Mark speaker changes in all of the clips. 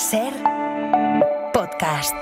Speaker 1: Ser podcast.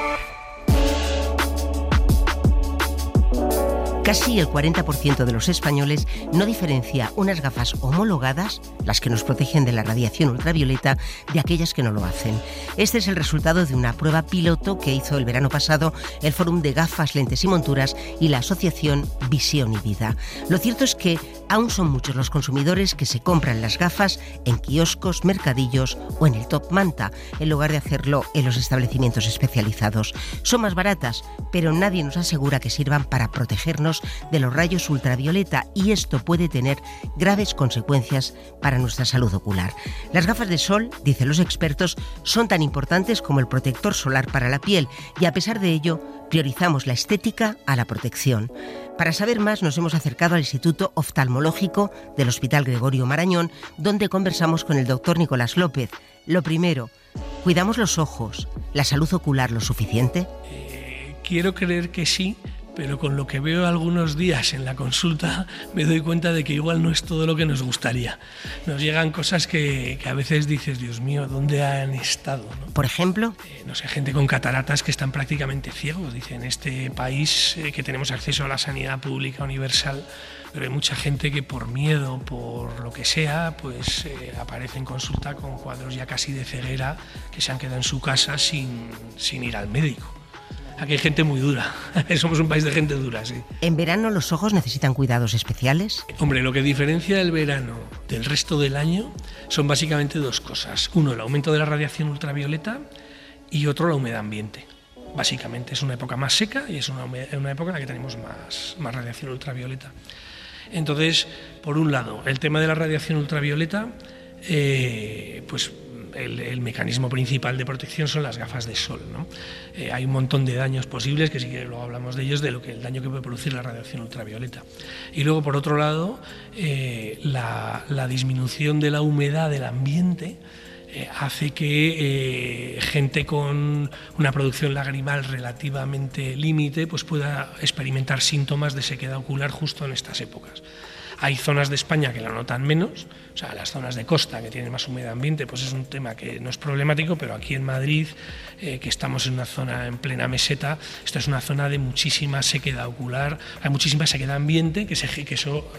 Speaker 1: Casi el 40% de los españoles no diferencia unas gafas homologadas, las que nos protegen de la radiación ultravioleta, de aquellas que no lo hacen. Este es el resultado de una prueba piloto que hizo el verano pasado el Fórum de Gafas, Lentes y Monturas y la asociación Visión y Vida. Lo cierto es que aún son muchos los consumidores que se compran las gafas en kioscos, mercadillos o en el Top Manta, en lugar de hacerlo en los establecimientos especializados. Son más baratas, pero nadie nos asegura que sirvan para protegernos de los rayos ultravioleta, y esto puede tener graves consecuencias para nuestra salud ocular. Las gafas de sol, dicen los expertos, son tan importantes como el protector solar para la piel, y a pesar de ello priorizamos la estética a la protección. Para saber más nos hemos acercado al Instituto Oftalmológico del Hospital Gregorio Marañón, donde conversamos con el doctor Nicolás López. Lo primero, ¿cuidamos los ojos, la salud ocular lo suficiente?
Speaker 2: Quiero creer que sí, pero con lo que veo algunos días en la consulta me doy cuenta de que igual no es todo lo que nos gustaría. Nos llegan cosas que a veces dices, Dios mío, ¿dónde han estado?, ¿no?
Speaker 1: Por ejemplo,
Speaker 2: no sé, gente con cataratas que están prácticamente ciegos. Dice, en este país que tenemos acceso a la sanidad pública universal, pero hay mucha gente que por miedo, por lo que sea, pues aparece en consulta con cuadros ya casi de ceguera, que se han quedado en su casa sin ir al médico. Aquí hay gente muy dura, somos un país de gente dura, sí.
Speaker 1: ¿En verano los ojos necesitan cuidados especiales?
Speaker 2: Hombre, lo que diferencia el verano del resto del año son básicamente dos cosas. Uno, el aumento de la radiación ultravioleta, y otro, la humedad ambiente. Básicamente es una época más seca y es una época en la que tenemos más radiación ultravioleta. Entonces, por un lado, el tema de la radiación ultravioleta, pues el mecanismo principal de protección son las gafas de sol, ¿no? Hay un montón de daños posibles, que sí que luego hablamos de ellos, de lo que el daño que puede producir la radiación ultravioleta. Y luego, por otro lado, la disminución de la humedad del ambiente hace que gente con una producción lagrimal relativamente límite pues pueda experimentar síntomas de sequedad ocular justo en estas épocas. Hay zonas de España que la notan menos, o sea, las zonas de costa que tienen más humedad ambiente, pues es un tema que no es problemático, pero aquí en Madrid, que estamos en una zona en plena meseta, esto es una zona de muchísima sequedad ocular, hay muchísima sequedad ambiente que eso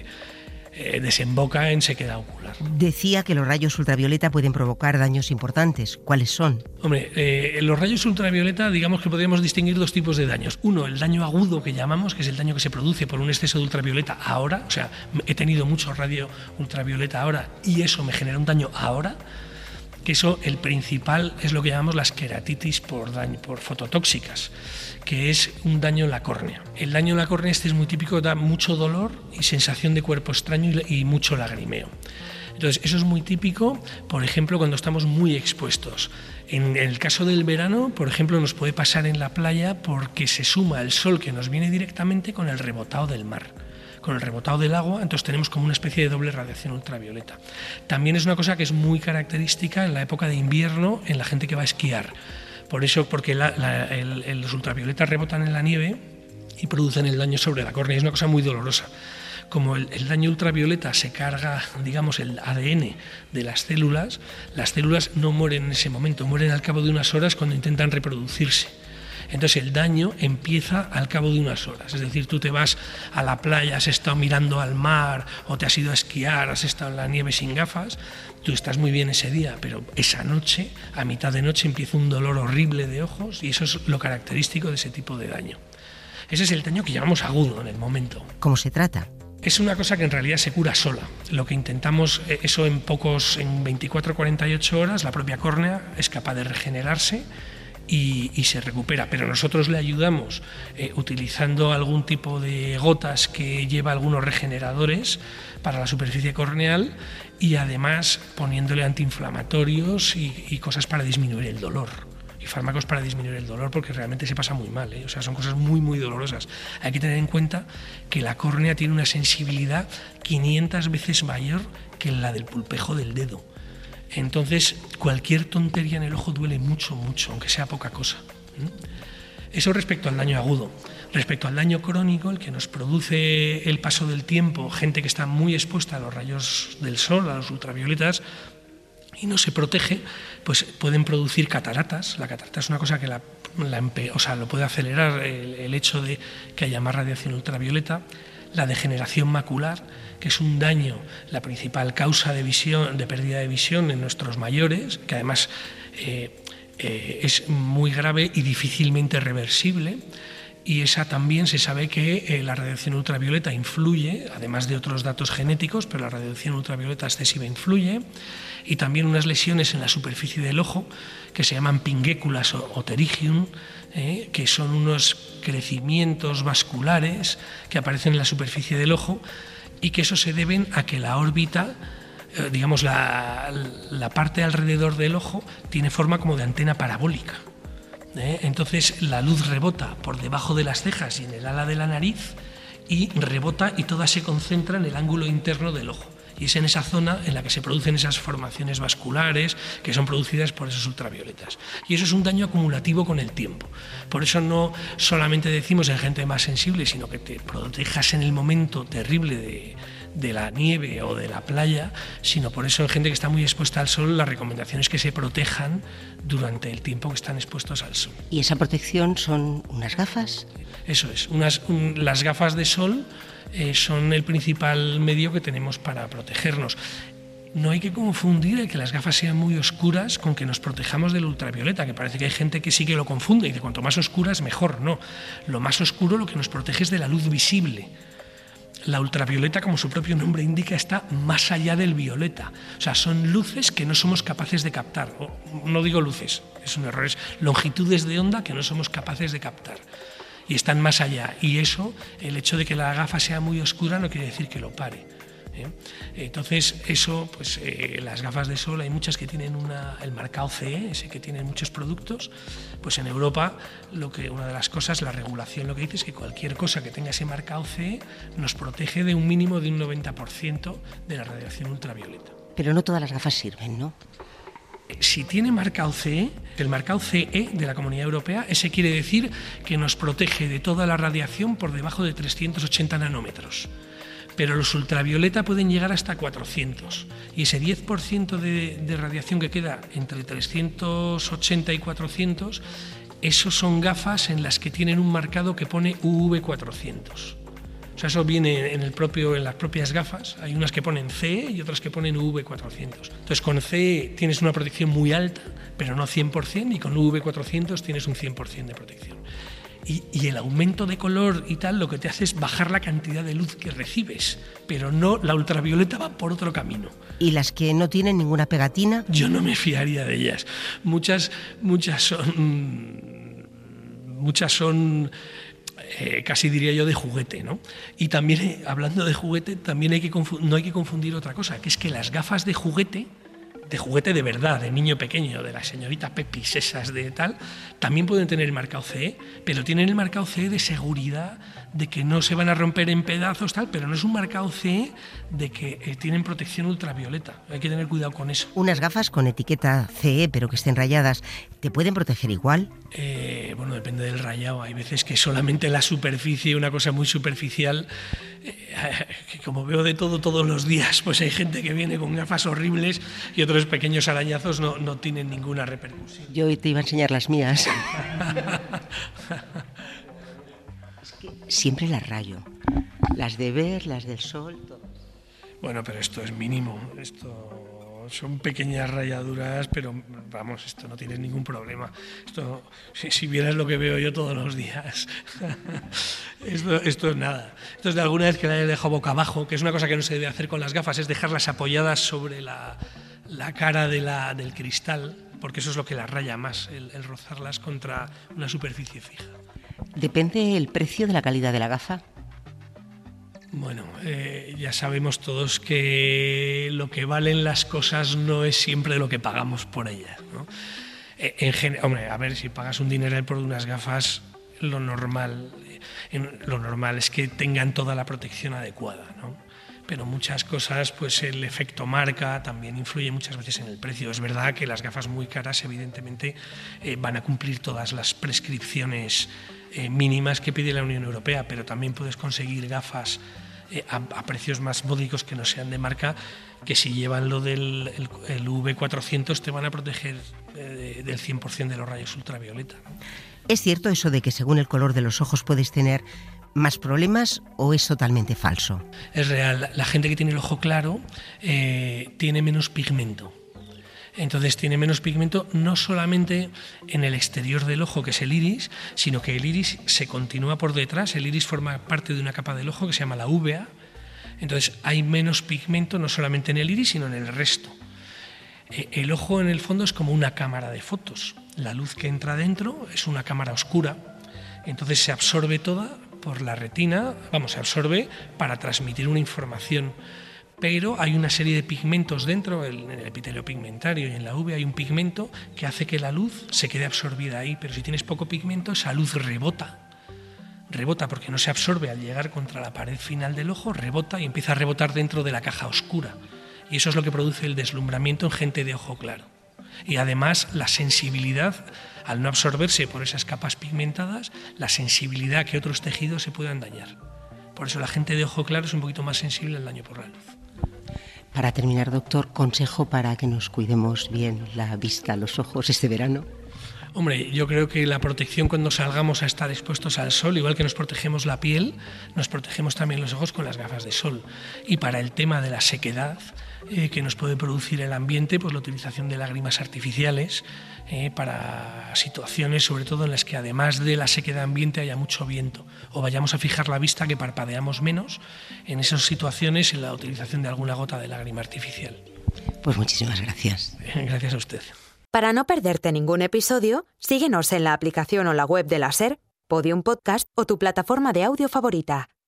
Speaker 2: desemboca en sequedad ocular.
Speaker 1: Decía que los rayos ultravioleta pueden provocar daños importantes. ¿Cuáles son?
Speaker 2: Hombre, los rayos ultravioleta, digamos que podríamos distinguir dos tipos de daños. Uno, el daño agudo que llamamos, que es el daño que se produce por un exceso de ultravioleta ahora, o sea, he tenido mucho radio ultravioleta ahora y eso me genera un daño ahora, que eso, el principal, es lo que llamamos las queratitis por fototóxicas, que es un daño en la córnea. El daño en la córnea es muy típico, da mucho dolor y sensación de cuerpo extraño y mucho lagrimeo. Entonces, eso es muy típico, por ejemplo, cuando estamos muy expuestos. En el caso del verano, por ejemplo, nos puede pasar en la playa porque se suma el sol que nos viene directamente con el rebotado del mar, con el rebotado del agua, entonces tenemos como una especie de doble radiación ultravioleta. También es una cosa que es muy característica en la época de invierno en la gente que va a esquiar. Por eso, porque los ultravioletas rebotan en la nieve y producen el daño sobre la córnea. Es una cosa muy dolorosa. Como el daño ultravioleta se carga, digamos, el ADN de las células no mueren en ese momento, mueren al cabo de unas horas cuando intentan reproducirse. Entonces el daño empieza al cabo de unas horas, es decir, tú te vas a la playa, has estado mirando al mar o te has ido a esquiar, has estado en la nieve sin gafas, tú estás muy bien ese día, pero esa noche, a mitad de noche, empieza un dolor horrible de ojos y eso es lo característico de ese tipo de daño. Ese es el daño que llamamos agudo en el momento.
Speaker 1: ¿Cómo se trata?
Speaker 2: Es una cosa que en realidad se cura sola. Lo que intentamos, eso en 24 o 48 horas, la propia córnea es capaz de regenerarse y se recupera, pero nosotros le ayudamos utilizando algún tipo de gotas que lleva algunos regeneradores para la superficie corneal y además poniéndole antiinflamatorios y cosas para disminuir el dolor. Y fármacos para disminuir el dolor, porque realmente se pasa muy mal, ¿eh? O sea, son cosas muy, muy dolorosas. Hay que tener en cuenta que la córnea tiene una sensibilidad 500 veces mayor que la del pulpejo del dedo. Entonces, cualquier tontería en el ojo duele mucho, mucho, aunque sea poca cosa. Eso respecto al daño agudo. Respecto al daño crónico, el que nos produce el paso del tiempo, gente que está muy expuesta a los rayos del sol, a los ultravioletas, y no se protege, pues pueden producir cataratas. La catarata es una cosa que lo puede acelerar el hecho de que haya más radiación ultravioleta. La degeneración macular, que es un daño, la principal causa de pérdida de visión en nuestros mayores, que además es muy grave y difícilmente reversible. Y esa también se sabe que la radiación ultravioleta influye, además de otros datos genéticos, pero la radiación ultravioleta excesiva influye. Y también unas lesiones en la superficie del ojo que se llaman pinguéculas o pterygium, que son unos crecimientos vasculares que aparecen en la superficie del ojo y que eso se deben a que la órbita, digamos la parte alrededor del ojo, tiene forma como de antena parabólica. Entonces la luz rebota por debajo de las cejas y en el ala de la nariz y rebota y toda se concentra en el ángulo interno del ojo. Y es en esa zona en la que se producen esas formaciones vasculares que son producidas por esos ultravioletas. Y eso es un daño acumulativo con el tiempo. Por eso no solamente decimos en gente más sensible, sino que te protejas en el momento terrible de la nieve o de la playa, sino por eso en gente que está muy expuesta al sol, la recomendación es que se protejan durante el tiempo que están expuestos al sol.
Speaker 1: ¿Y esa protección son unas gafas?
Speaker 2: Eso es, las gafas de sol son el principal medio que tenemos para protegernos. No hay que confundir el que las gafas sean muy oscuras con que nos protejamos del ultravioleta, que parece que hay gente que sí que lo confunde y que cuanto más oscuras mejor. No, lo más oscuro lo que nos protege es de la luz visible. La ultravioleta, como su propio nombre indica, está más allá del violeta. O sea, son luces que no somos capaces de captar. No digo luces, es un error, es longitudes de onda que no somos capaces de captar. Y están más allá. Y eso, el hecho de que la gafa sea muy oscura no quiere decir que lo pare. Entonces, eso, pues las gafas de sol, hay muchas que tienen el marcado CE, ese que tienen muchos productos. Pues en Europa, una de las cosas, la regulación lo que dice es que cualquier cosa que tenga ese marcado CE nos protege de un mínimo de un 90% de la radiación ultravioleta.
Speaker 1: Pero no todas las gafas sirven, ¿no?
Speaker 2: Si tiene marcado CE, el marcado CE de la Comunidad Europea, ese quiere decir que nos protege de toda la radiación por debajo de 380 nanómetros. Pero los ultravioleta pueden llegar hasta 400. Y ese 10% de radiación que queda entre 380 y 400, esos son gafas en las que tienen un marcado que pone UV400. O sea, eso viene en las propias gafas. Hay unas que ponen CE y otras que ponen UV400. Entonces, con CE tienes una protección muy alta, pero no 100%, y con UV400 tienes un 100% de protección. Y el aumento de color y tal lo que te hace es bajar la cantidad de luz que recibes, pero no, la ultravioleta va por otro camino.
Speaker 1: ¿Y las que no tienen ninguna pegatina?
Speaker 2: Yo no me fiaría de ellas. Muchas son casi diría yo de juguete, ¿no? Y también, hablando de juguete, también no hay que confundir otra cosa, que es que las gafas de juguete de verdad, de niño pequeño, de la señorita Pepis, esas de tal, también pueden tener el marcado CE, pero tienen el marcado CE de seguridad, de que no se van a romper en pedazos, tal, pero no es un marcado CE de que tienen protección ultravioleta. Hay que tener cuidado con eso.
Speaker 1: Unas gafas con etiqueta CE, pero que estén rayadas, ¿te pueden proteger igual?
Speaker 2: Bueno, depende del rayado. Hay veces que solamente la superficie, una cosa muy superficial, que como veo de todo todos los días, pues hay gente que viene con gafas horribles y otros pequeños arañazos no tienen ninguna repercusión.
Speaker 1: Yo hoy te iba a enseñar las mías. Es que siempre las rayo. Las de ver, las del sol, todo.
Speaker 2: Bueno, pero esto es mínimo. Esto son pequeñas rayaduras, pero vamos, esto no tiene ningún problema. Esto, si vieras lo que veo yo todos los días, esto es nada. Esto es de alguna vez que la he dejado boca abajo, que es una cosa que no se debe hacer con las gafas, es dejarlas apoyadas sobre la cara del cristal, porque eso es lo que las raya más, el rozarlas contra una superficie fija.
Speaker 1: ¿Depende el precio de la calidad de la gafa?
Speaker 2: Bueno, ya sabemos todos que lo que valen las cosas no es siempre lo que pagamos por ellas, ¿no? Hombre, a ver, si pagas un dineral por unas gafas, lo normal es que tengan toda la protección adecuada, ¿no? Pero muchas cosas, pues el efecto marca también influye muchas veces en el precio. Es verdad que las gafas muy caras, evidentemente, van a cumplir todas las prescripciones mínimas que pide la Unión Europea, pero también puedes conseguir gafas a precios más módicos que no sean de marca, que si llevan lo del el UV400 te van a proteger del 100% de los rayos ultravioleta, ¿no?
Speaker 1: ¿Es cierto eso de que según el color de los ojos puedes tener más problemas o es totalmente falso?
Speaker 2: Es real. La gente que tiene el ojo claro tiene menos pigmento. Entonces tiene menos pigmento no solamente en el exterior del ojo, que es el iris, sino que el iris se continúa por detrás. El iris forma parte de una capa del ojo que se llama la uvea. Entonces hay menos pigmento no solamente en el iris, sino en el resto. El ojo en el fondo es como una cámara de fotos. La luz que entra dentro es una cámara oscura. Entonces se absorbe toda por la retina, se absorbe para transmitir una información. Pero hay una serie de pigmentos dentro, en el epitelio pigmentario y en la uvea hay un pigmento que hace que la luz se quede absorbida ahí, pero si tienes poco pigmento, esa luz rebota porque no se absorbe al llegar contra la pared final del ojo, rebota y empieza a rebotar dentro de la caja oscura. Y eso es lo que produce el deslumbramiento en gente de ojo claro. Y además la sensibilidad, al no absorberse por esas capas pigmentadas, la sensibilidad a que otros tejidos se puedan dañar. Por eso la gente de ojo claro es un poquito más sensible al daño por la luz.
Speaker 1: Para terminar, doctor, consejo para que nos cuidemos bien la vista, los ojos este verano.
Speaker 2: Hombre, yo creo que la protección cuando salgamos a estar expuestos al sol, igual que nos protegemos la piel, nos protegemos también los ojos con las gafas de sol. Y para el tema de la sequedad que nos puede producir el ambiente, pues la utilización de lágrimas artificiales para situaciones, sobre todo en las que además de la sequedad ambiente haya mucho viento o vayamos a fijar la vista, que parpadeamos menos, en esas situaciones en la utilización de alguna gota de lágrima artificial.
Speaker 1: Pues muchísimas gracias.
Speaker 2: Gracias a usted.
Speaker 3: Para no perderte ningún episodio, síguenos en la aplicación o la web de la SER, Podium Podcast o tu plataforma de audio favorita.